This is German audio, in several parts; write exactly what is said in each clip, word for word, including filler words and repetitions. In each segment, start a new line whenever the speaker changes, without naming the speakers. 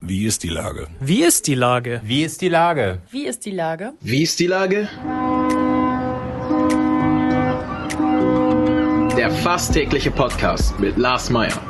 Wie ist die Lage?
Wie ist die Lage?
Wie ist die Lage?
Wie ist die Lage?
Wie ist die Lage? Der fast tägliche Podcast mit Lars Meyer.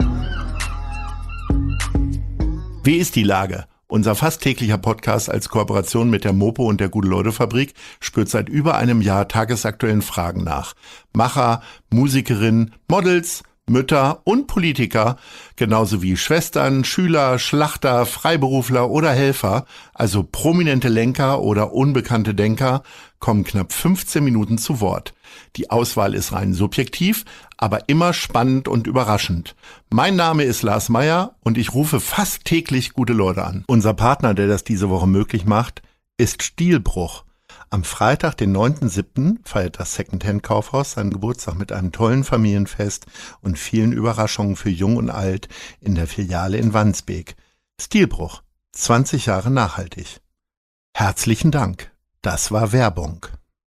Wie ist die Lage? Unser fast täglicher Podcast als Kooperation mit der Mopo und der Gute-Leute-Fabrik spürt seit über einem Jahr tagesaktuellen Fragen nach. Macher, Musikerinnen, Models, Mütter und Politiker, genauso wie Schwestern, Schüler, Schlachter, Freiberufler oder Helfer, also prominente Lenker oder unbekannte Denker, kommen knapp fünfzehn Minuten zu Wort. Die Auswahl ist rein subjektiv, aber immer spannend und überraschend. Mein Name ist Lars Meyer und ich rufe fast täglich gute Leute an. Unser Partner, der das diese Woche möglich macht, ist Stilbruch. Am Freitag, den neunten siebten feiert das Secondhand-Kaufhaus seinen Geburtstag mit einem tollen Familienfest und vielen Überraschungen für Jung und Alt in der Filiale in Wandsbek. Stilbruch, zwanzig Jahre nachhaltig. Herzlichen Dank. Das war Werbung.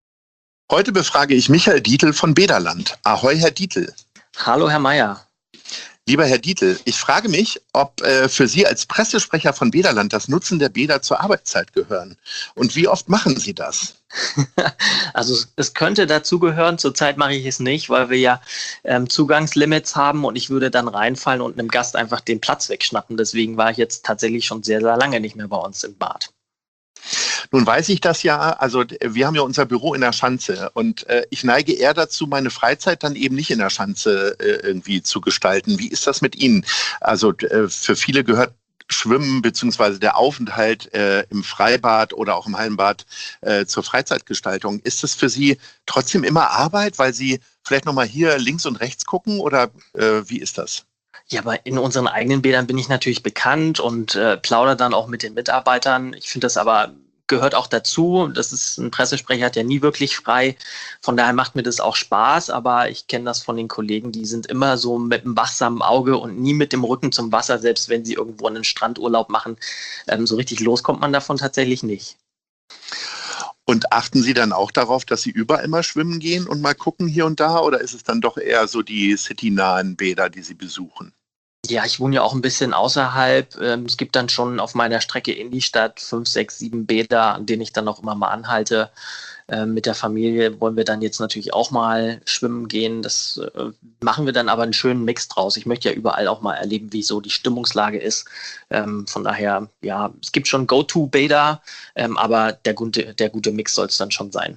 Heute befrage ich Michael Dietl von Bederland. Ahoi, Herr Dietl.
Hallo, Herr Meyer.
Lieber Herr Dietl, ich frage mich, ob äh, für Sie als Pressesprecher von Bederland das Nutzen der Bäder zur Arbeitszeit gehören. Und wie oft machen Sie das?
Also es könnte dazu gehören, zurzeit mache ich es nicht, weil wir ja ähm, Zugangslimits haben und ich würde dann reinfallen und einem Gast einfach den Platz wegschnappen. Deswegen war ich jetzt tatsächlich schon sehr, sehr lange nicht mehr bei uns im Bad.
Nun weiß ich das ja, also wir haben ja unser Büro in der Schanze und äh, ich neige eher dazu, meine Freizeit dann eben nicht in der Schanze äh, irgendwie zu gestalten. Wie ist das mit Ihnen? Also äh, für viele gehört Schwimmen bzw. der Aufenthalt äh, im Freibad oder auch im Hallenbad äh, zur Freizeitgestaltung. Ist das für Sie trotzdem immer Arbeit, weil Sie vielleicht nochmal hier links und rechts gucken oder äh, wie ist das?
Ja, aber in unseren eigenen Bädern bin ich natürlich bekannt und äh, plaudere dann auch mit den Mitarbeitern. Ich finde das aber gehört auch dazu. Das ist ein Pressesprecher, hat ja nie wirklich frei. Von daher macht mir das auch Spaß, aber ich kenne das von den Kollegen, die sind immer so mit einem wachsamen Auge und nie mit dem Rücken zum Wasser, selbst wenn sie irgendwo einen Strandurlaub machen. Ähm, so richtig los kommt man davon tatsächlich nicht.
Und achten Sie dann auch darauf, dass Sie überall mal schwimmen gehen und mal gucken hier und da? Oder ist es dann doch eher so die citynahen Bäder, die Sie besuchen?
Ja, ich wohne ja auch ein bisschen außerhalb. Es gibt dann schon auf meiner Strecke in die Stadt fünf, sechs, sieben Bäder, an denen ich dann auch immer mal anhalte. Mit der Familie wollen wir dann jetzt natürlich auch mal schwimmen gehen. Das machen wir dann aber einen schönen Mix draus. Ich möchte ja überall auch mal erleben, wie so die Stimmungslage ist. Von daher, ja, es gibt schon Go-To-Bäder, aber der gute, der gute Mix soll es dann schon sein.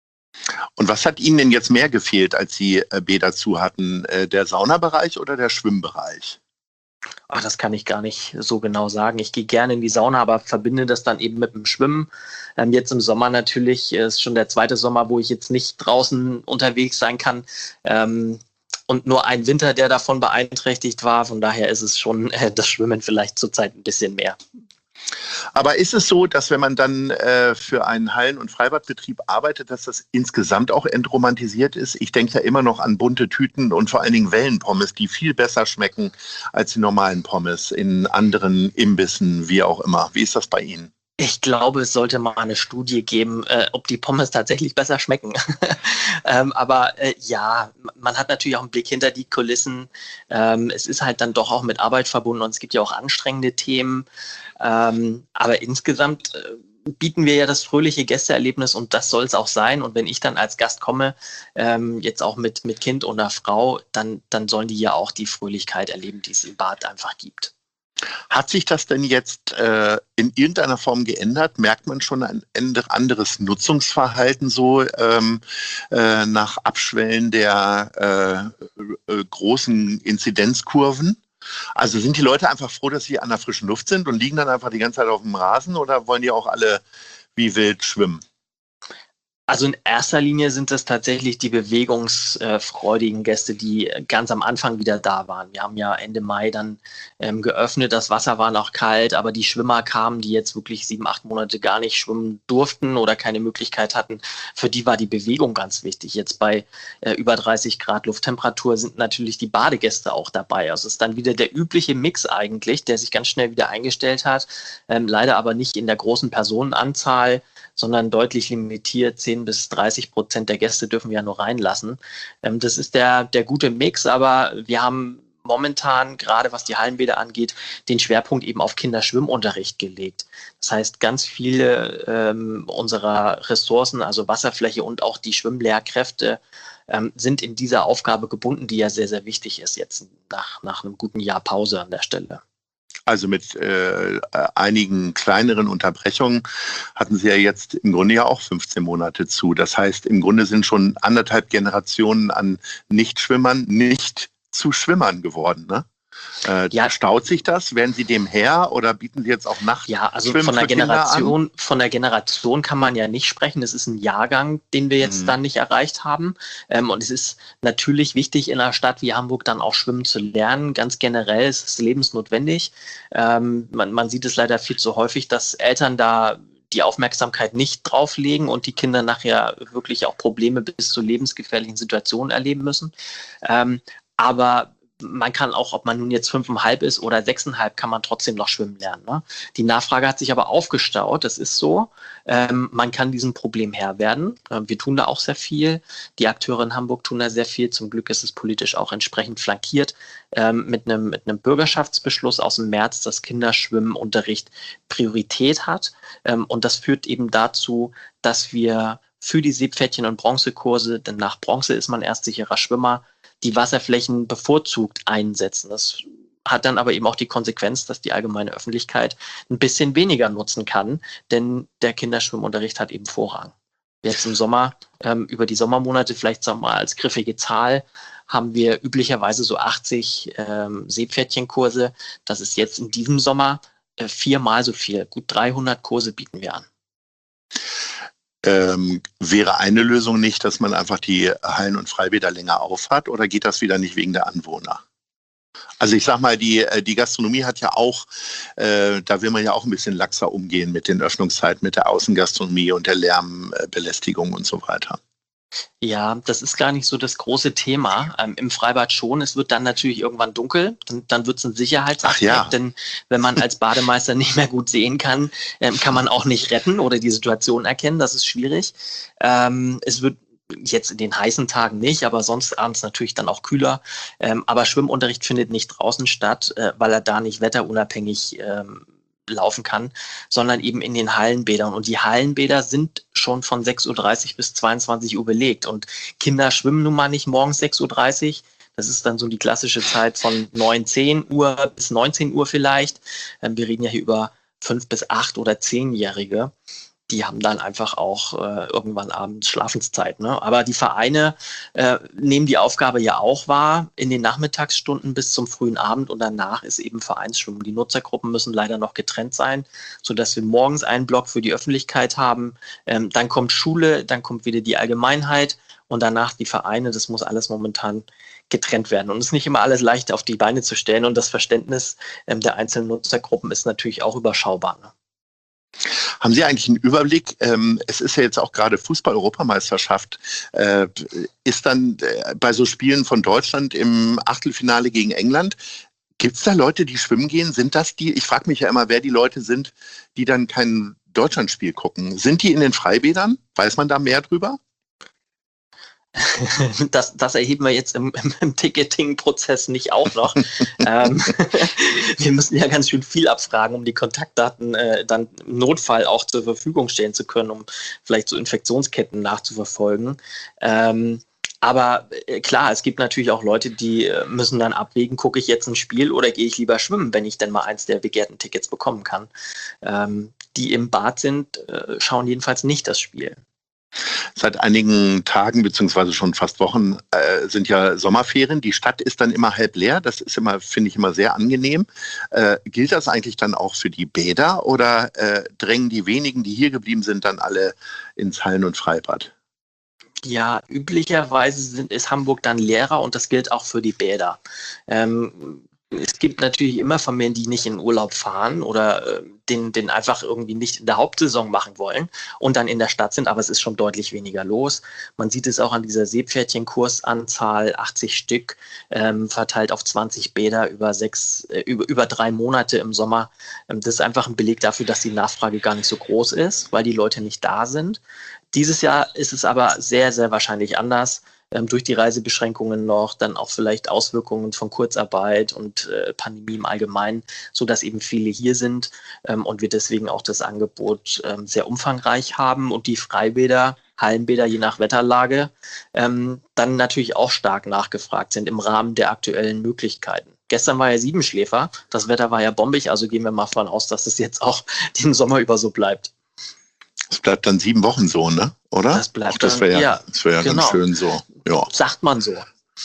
Und was hat Ihnen denn jetzt mehr gefehlt, als Sie Bäder zu hatten? Der Saunabereich oder der Schwimmbereich?
Ach, das kann ich gar nicht so genau sagen. Ich gehe gerne in die Sauna, aber verbinde das dann eben mit dem Schwimmen. Ähm, jetzt im Sommer natürlich ist schon der zweite Sommer, wo ich jetzt nicht draußen unterwegs sein kann. Ähm, und nur ein Winter, der davon beeinträchtigt war. Von daher ist es schon äh, das Schwimmen vielleicht zurzeit ein bisschen mehr.
Aber ist es so, dass wenn man dann äh, für einen Hallen- und Freibadbetrieb arbeitet, dass das insgesamt auch entromantisiert ist? Ich denke ja immer noch an bunte Tüten und vor allen Dingen Wellenpommes, die viel besser schmecken als die normalen Pommes in anderen Imbissen, wie auch immer. Wie ist das bei Ihnen?
Ich glaube, es sollte mal eine Studie geben, äh, ob die Pommes tatsächlich besser schmecken. ähm, aber äh, ja, man hat natürlich auch einen Blick hinter die Kulissen. Ähm, es ist halt dann doch auch mit Arbeit verbunden und es gibt ja auch anstrengende Themen. Ähm, aber insgesamt äh, bieten wir ja das fröhliche Gästeerlebnis und das soll es auch sein. Und wenn ich dann als Gast komme, ähm, jetzt auch mit, mit Kind oder Frau, dann, dann sollen die ja auch die Fröhlichkeit erleben, die es im Bad einfach gibt.
Hat sich das denn jetzt äh, in irgendeiner Form geändert? Merkt man schon ein anderes Nutzungsverhalten so ähm, äh, nach Abschwellen der äh, äh, großen Inzidenzkurven? Also sind die Leute einfach froh, dass sie an der frischen Luft sind und liegen dann einfach die ganze Zeit auf dem Rasen oder wollen die auch alle wie wild schwimmen?
Also in erster Linie sind es tatsächlich die bewegungsfreudigen Gäste, die ganz am Anfang wieder da waren. Wir haben ja Ende Mai dann ähm, geöffnet, das Wasser war noch kalt, aber die Schwimmer kamen, die jetzt wirklich sieben, acht Monate gar nicht schwimmen durften oder keine Möglichkeit hatten. Für die war die Bewegung ganz wichtig. Jetzt bei äh, über dreißig Grad Lufttemperatur sind natürlich die Badegäste auch dabei. Also es ist dann wieder der übliche Mix eigentlich, der sich ganz schnell wieder eingestellt hat. Ähm, leider aber nicht in der großen Personenanzahl, sondern deutlich limitiert. zehn bis dreißig Prozent der Gäste dürfen wir ja nur reinlassen. Ähm, das ist der, der gute Mix, aber wir haben momentan, gerade was die Hallenbäder angeht, den Schwerpunkt eben auf Kinderschwimmunterricht gelegt. Das heißt, ganz viele ähm, unserer Ressourcen, also Wasserfläche und auch die Schwimmlehrkräfte, ähm, sind in dieser Aufgabe gebunden, die ja sehr, sehr wichtig ist jetzt nach, nach einem guten Jahr Pause an der Stelle.
Also mit äh, einigen kleineren Unterbrechungen hatten Sie ja jetzt im Grunde ja auch fünfzehn Monate zu. Das heißt, im Grunde sind schon anderthalb Generationen an Nichtschwimmern nicht zu Schwimmern geworden, ne? Äh, ja. Staut sich das? Werden Sie dem Herr oder bieten Sie jetzt auch Nacht?
Ja, also von der Generation, von der Generation kann man ja nicht sprechen. Es ist ein Jahrgang, den wir jetzt mhm. dann nicht erreicht haben. Ähm, und es ist natürlich wichtig, in einer Stadt wie Hamburg dann auch schwimmen zu lernen. Ganz generell ist es lebensnotwendig. Ähm, man, man sieht es leider viel zu häufig, dass Eltern da die Aufmerksamkeit nicht drauflegen und die Kinder nachher wirklich auch Probleme bis zu lebensgefährlichen Situationen erleben müssen. Ähm, aber man kann auch, ob man nun jetzt fünfeinhalb ist oder sechseinhalb, kann man trotzdem noch schwimmen lernen. Ne? Die Nachfrage hat sich aber aufgestaut, das ist so. Ähm, man kann diesem Problem Herr werden. Ähm, wir tun da auch sehr viel. Die Akteure in Hamburg tun da sehr viel. Zum Glück ist es politisch auch entsprechend flankiert ähm, mit einem mit einem Bürgerschaftsbeschluss aus dem März, dass Kinderschwimmunterricht Priorität hat. Ähm, und das führt eben dazu, dass wir für die Seepferdchen- und Bronzekurse, denn nach Bronze ist man erst sicherer Schwimmer, die Wasserflächen bevorzugt einsetzen. Das hat dann aber eben auch die Konsequenz, dass die allgemeine Öffentlichkeit ein bisschen weniger nutzen kann, denn der Kinderschwimmunterricht hat eben Vorrang. Jetzt im Sommer, ähm, über die Sommermonate, vielleicht sagen wir mal als griffige Zahl, haben wir üblicherweise so achtzig ähm, Seepferdchenkurse. Das ist jetzt in diesem Sommer äh, viermal so viel. Gut dreihundert Kurse bieten wir an.
Ähm, wäre eine Lösung nicht, dass man einfach die Hallen und Freibäder länger aufhat, oder geht das wieder nicht wegen der Anwohner? Also ich sag mal, die, die Gastronomie hat ja auch, äh, da will man ja auch ein bisschen laxer umgehen mit den Öffnungszeiten, mit der Außengastronomie und der Lärmbelästigung und so weiter.
Ja, das ist gar nicht so das große Thema. Ähm, Im Freibad schon. Es wird dann natürlich irgendwann dunkel. Dann, dann wird es ein Sicherheitsaspekt. Ja. Denn wenn man als Bademeister nicht mehr gut sehen kann, ähm, kann man auch nicht retten oder die Situation erkennen. Das ist schwierig. Ähm, es wird jetzt in den heißen Tagen nicht, aber sonst abends natürlich dann auch kühler. Ähm, aber Schwimmunterricht findet nicht draußen statt, äh, weil er da nicht wetterunabhängig ähm, laufen kann, sondern eben in den Hallenbädern. Und die Hallenbäder sind schon von sechs Uhr dreißig bis zweiundzwanzig Uhr belegt. Und Kinder schwimmen nun mal nicht morgens sechs Uhr dreißig. Das ist dann so die klassische Zeit von neun, zehn Uhr bis neunzehn Uhr vielleicht. Wir reden ja hier über fünf bis acht oder zehnjährige. Die haben dann einfach auch äh, irgendwann abends Schlafenszeit. Ne? Aber die Vereine äh, nehmen die Aufgabe ja auch wahr in den Nachmittagsstunden bis zum frühen Abend, und danach ist eben Vereinsschwimmen. Die Nutzergruppen müssen leider noch getrennt sein, sodass wir morgens einen Block für die Öffentlichkeit haben. Ähm, dann kommt Schule, dann kommt wieder die Allgemeinheit und danach die Vereine. Das muss alles momentan getrennt werden. Und es ist nicht immer alles leicht auf die Beine zu stellen, und das Verständnis ähm, der einzelnen Nutzergruppen ist natürlich auch überschaubar. Ne?
Haben Sie eigentlich einen Überblick? Ähm, es ist ja jetzt auch gerade Fußball-Europameisterschaft. Äh, ist dann äh, bei so Spielen von Deutschland im Achtelfinale gegen England, gibt es da Leute, die schwimmen gehen? Sind das die? Ich frage mich ja immer, wer die Leute sind, die dann kein Deutschlandspiel gucken. Sind die in den Freibädern? Weiß man da mehr drüber?
Das, das erheben wir jetzt im, im, im Ticketing-Prozess nicht auch noch. ähm, wir müssen ja ganz schön viel abfragen, um die Kontaktdaten äh, dann im Notfall auch zur Verfügung stellen zu können, um vielleicht so Infektionsketten nachzuverfolgen. Ähm, aber äh, klar, es gibt natürlich auch Leute, die äh, müssen dann abwägen, gucke ich jetzt ein Spiel oder gehe ich lieber schwimmen, wenn ich denn mal eins der begehrten Tickets bekommen kann. Ähm, die im Bad sind, äh, schauen jedenfalls nicht das Spiel.
Seit einigen Tagen beziehungsweise schon fast Wochen äh, sind ja Sommerferien. Die Stadt ist dann immer halb leer. Das ist immer, finde ich, immer sehr angenehm. Äh, gilt das eigentlich dann auch für die Bäder, oder äh, drängen die wenigen, die hier geblieben sind, dann alle ins Hallen- und Freibad?
Ja, üblicherweise sind, ist Hamburg dann leerer, und das gilt auch für die Bäder. Ähm, Es gibt natürlich immer Familien, die nicht in Urlaub fahren oder äh, den, den einfach irgendwie nicht in der Hauptsaison machen wollen und dann in der Stadt sind, aber es ist schon deutlich weniger los. Man sieht es auch an dieser Seepferdchenkursanzahl, achtzig Stück, ähm, verteilt auf zwanzig Bäder über sechs, äh, über, über drei Monate im Sommer. Ähm, das ist einfach ein Beleg dafür, dass die Nachfrage gar nicht so groß ist, weil die Leute nicht da sind. Dieses Jahr ist es aber sehr, sehr wahrscheinlich anders. ähm, durch die Reisebeschränkungen noch, dann auch vielleicht Auswirkungen von Kurzarbeit und äh, Pandemie im Allgemeinen, sodass eben viele hier sind ähm, und wir deswegen auch das Angebot ähm, sehr umfangreich haben und die Freibäder, Hallenbäder je nach Wetterlage ähm, dann natürlich auch stark nachgefragt sind im Rahmen der aktuellen Möglichkeiten. Gestern war ja Siebenschläfer, das Wetter war ja bombig, also gehen wir mal davon aus, dass es jetzt auch den Sommer über so bleibt.
Es bleibt dann sieben Wochen so, ne? Oder?
Das bleibt
Ach, das wäre ja,
ja,
das wär ja
genau.
ganz schön so. Ja.
Sagt man so.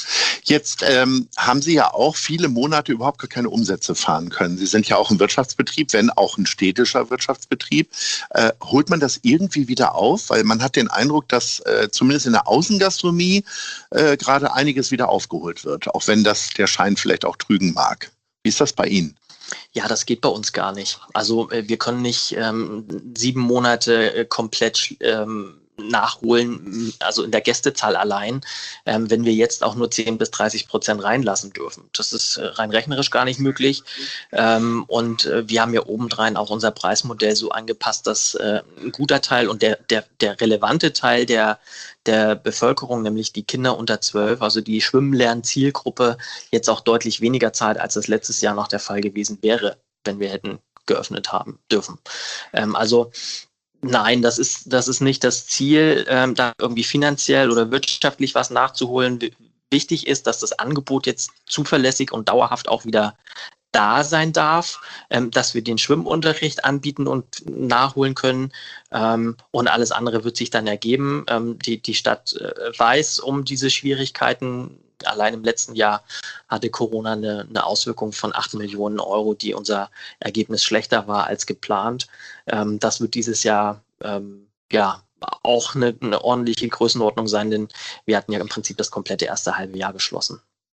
Jetzt ähm, haben Sie ja auch viele Monate überhaupt gar keine Umsätze fahren können. Sie sind ja auch ein Wirtschaftsbetrieb, wenn auch ein städtischer Wirtschaftsbetrieb. Äh, holt man das irgendwie wieder auf? Weil man hat den Eindruck, dass äh, zumindest in der Außengastronomie äh, gerade einiges wieder aufgeholt wird, auch wenn das der Schein vielleicht auch trügen mag. Wie ist das bei Ihnen?
Ja, das geht bei uns gar nicht. Also äh, wir können nicht ähm, sieben Monate äh, komplett ähm, nachholen, also in der Gästezahl allein, ähm, wenn wir jetzt auch nur zehn bis dreißig Prozent reinlassen dürfen. Das ist äh, rein rechnerisch gar nicht möglich. Ähm, und äh, wir haben ja obendrein auch unser Preismodell so angepasst, dass äh, ein guter Teil und der, der, der relevante Teil der, der Bevölkerung, nämlich die Kinder unter zwölf, also die Schwimmen-Lernen-Zielgruppe, jetzt auch deutlich weniger zahlt, als das letztes Jahr noch der Fall gewesen wäre, wenn wir hätten geöffnet haben dürfen. Ähm, also Nein, das ist, das ist nicht das Ziel, ähm, da irgendwie finanziell oder wirtschaftlich was nachzuholen. W- Wichtig ist, dass das Angebot jetzt zuverlässig und dauerhaft auch wieder da sein darf, ähm, dass wir den Schwimmunterricht anbieten und nachholen können, ähm, und alles andere wird sich dann ergeben. Ähm, die, die Stadt äh, weiß um diese Schwierigkeiten. Allein im letzten Jahr hatte Corona eine, eine Auswirkung von acht Millionen Euro, die unser Ergebnis schlechter war als geplant. Ähm, das wird dieses Jahr ähm, ja auch eine, eine ordentliche Größenordnung sein, denn wir hatten ja im Prinzip das komplette erste halbe Jahr geschlossen.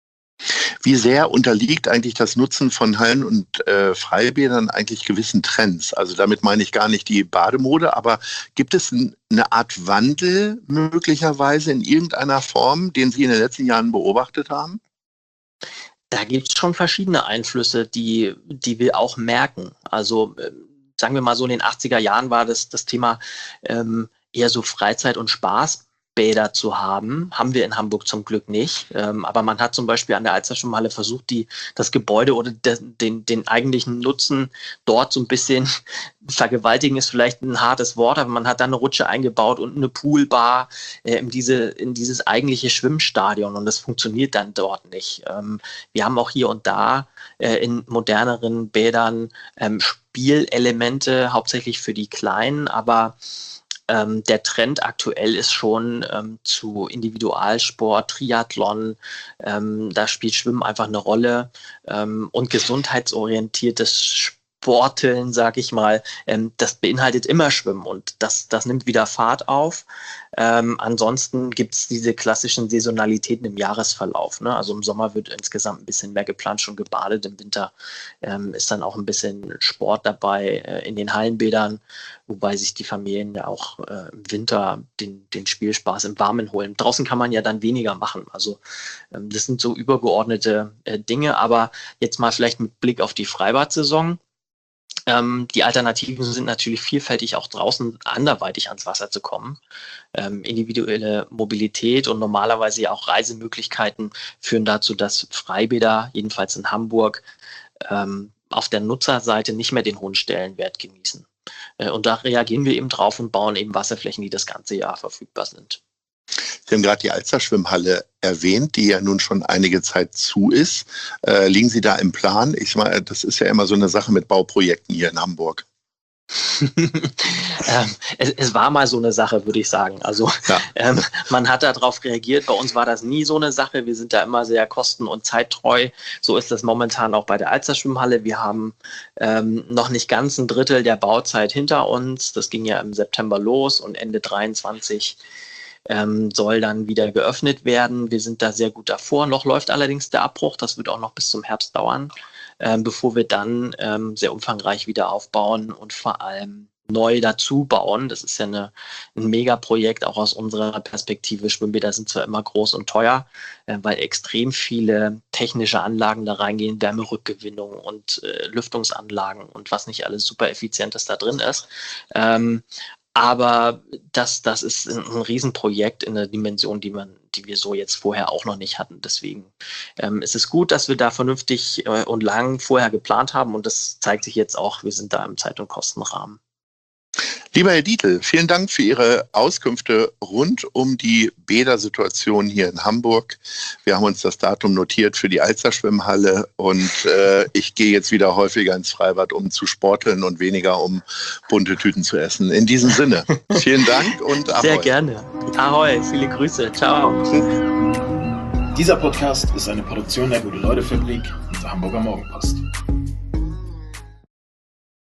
Wie sehr unterliegt eigentlich das Nutzen von Hallen und äh, Freibädern eigentlich gewissen Trends? Also damit meine ich gar nicht die Bademode, aber gibt es ein, eine Art Wandel möglicherweise in irgendeiner Form, den Sie in den letzten Jahren beobachtet haben?
Da gibt es schon verschiedene Einflüsse, die, die wir auch merken. Also ähm, sagen wir mal so, in den achtziger Jahren war das, das Thema ähm, eher so Freizeit- und Spaß. Bäder zu haben, haben wir in Hamburg zum Glück nicht. Ähm, aber man hat zum Beispiel an der Alsterschwimmhalle versucht, die, das Gebäude oder de, den, den eigentlichen Nutzen dort so ein bisschen, vergewaltigen ist vielleicht ein hartes Wort, aber man hat da eine Rutsche eingebaut und eine Poolbar äh, in, diese, in dieses eigentliche Schwimmstadion und das funktioniert dann dort nicht. Ähm, wir haben auch hier und da äh, in moderneren Bädern ähm, Spielelemente, hauptsächlich für die Kleinen, aber Ähm, der Trend aktuell ist schon ähm, zu Individualsport, Triathlon, ähm, da spielt Schwimmen einfach eine Rolle ähm, und gesundheitsorientiertes Sporteln, sag ich mal, ähm, das beinhaltet immer Schwimmen und das, das nimmt wieder Fahrt auf. Ähm, ansonsten gibt es diese klassischen Saisonalitäten im Jahresverlauf. Ne? Also im Sommer wird insgesamt ein bisschen mehr geplant, schon gebadet. Im Winter ähm, ist dann auch ein bisschen Sport dabei äh, in den Hallenbädern, wobei sich die Familien ja auch äh, im Winter den, den Spielspaß im Warmen holen. Draußen kann man ja dann weniger machen. Also ähm, das sind so übergeordnete äh, Dinge. Aber jetzt mal vielleicht mit Blick auf die Freibad-Saison. Ähm, die Alternativen sind natürlich vielfältig, auch draußen anderweitig ans Wasser zu kommen. Ähm, individuelle Mobilität und normalerweise ja auch Reisemöglichkeiten führen dazu, dass Freibäder, jedenfalls in Hamburg, ähm, auf der Nutzerseite nicht mehr den hohen Stellenwert genießen. Äh, und da reagieren wir eben drauf und bauen eben Wasserflächen, die das ganze Jahr verfügbar sind.
Sie haben gerade die Alsterschwimmhalle erwähnt, die ja nun schon einige Zeit zu ist. Äh, liegen Sie da im Plan? Ich meine, das ist ja immer so eine Sache mit Bauprojekten hier in Hamburg.
ähm, es, es war mal so eine Sache, würde ich sagen. Also
Ja.
ähm, man hat darauf reagiert. Bei uns war das nie so eine Sache. Wir sind da immer sehr kosten- und zeittreu. So ist das momentan auch bei der Alsterschwimmhalle. Wir haben ähm, noch nicht ganz ein Drittel der Bauzeit hinter uns. Das ging ja im September los und Ende dreiundzwanzig ähm, soll dann wieder geöffnet werden. Wir sind da sehr gut davor. Noch läuft allerdings der Abbruch. Das wird auch noch bis zum Herbst dauern, ähm, bevor wir dann ähm, sehr umfangreich wieder aufbauen und vor allem neu dazu bauen. Das ist ja eine, ein Megaprojekt, auch aus unserer Perspektive. Schwimmbäder sind zwar immer groß und teuer, äh, weil extrem viele technische Anlagen da reingehen, Wärmerückgewinnung und äh, Lüftungsanlagen und was nicht alles super effizientes da drin ist. Ähm, Aber das, das ist ein, ein Riesenprojekt in der Dimension, die man, die wir so jetzt vorher auch noch nicht hatten. Deswegen ähm, ist es gut, dass wir da vernünftig äh, und lang vorher geplant haben. Und das zeigt sich jetzt auch, wir sind da im Zeit- und Kostenrahmen.
Lieber Herr Dietl, vielen Dank für Ihre Auskünfte rund um die Bädersituation hier in Hamburg. Wir haben uns das Datum notiert für die Alster-Schwimmhalle und äh, ich gehe jetzt wieder häufiger ins Freibad, um zu sporteln und weniger um bunte Tüten zu essen. In diesem Sinne, vielen Dank und Ahoi.
Sehr gerne. Ahoi, viele Grüße. Ciao.
Dieser Podcast ist eine Produktion der Gute-Leute-Fabrik und der Hamburger Morgenpost.